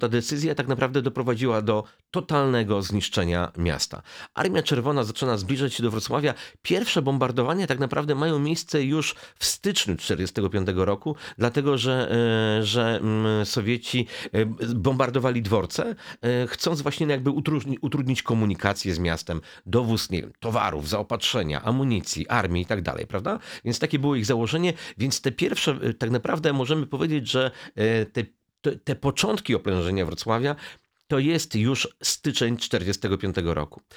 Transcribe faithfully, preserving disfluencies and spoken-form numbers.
ta decyzja tak naprawdę doprowadziła do totalnego zniszczenia miasta. Armia Czerwona zaczyna zbliżać się do Wrocławia. Pierwsze bombardowania tak naprawdę mają miejsce już w styczniu tysiąc dziewięćset czterdziestego piątego roku, dlatego że, e, że mm, Sowieci e, bombardowali dworce, e, chcąc właśnie jakby utrudnić, utrudnić komunikację z miastem, dowóz, nie wiem, towarów, zaopatrzenia, amunicji, armii i tak dalej, prawda? Więc takie było ich założenie, więc te pierwsze, e, tak naprawdę możemy powiedzieć, że e, te, te, te początki oprężenia Wrocławia to jest już styczeń tysiąc dziewięćset czterdziestego piątego roku.